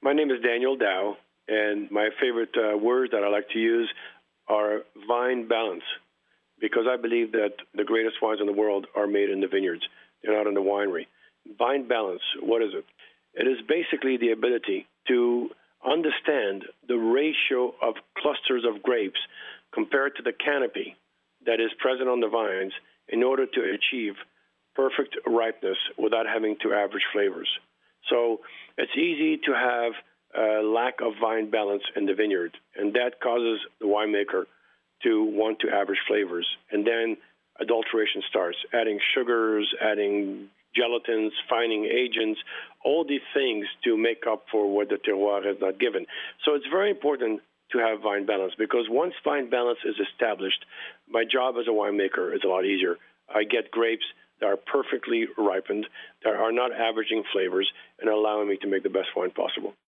My name is Daniel Dow, and my favorite words that I like to use are vine balance, because I believe that the greatest wines in the world are made in the vineyards. They're not in the winery. Vine balance, what is it? It is basically the ability to understand the ratio of clusters of grapes compared to the canopy that is present on the vines in order to achieve perfect ripeness without having to average flavors. So it's easy to have a lack of vine balance in the vineyard, and that causes the winemaker to want to average flavors. And then adulteration starts, adding sugars, adding gelatins, fining agents, all these things to make up for what the terroir has not given. So it's very important to have vine balance, because once vine balance is established, my job as a winemaker is a lot easier. I get grapes that are perfectly ripened, that are not averaging flavors, and allowing me to make the best wine possible.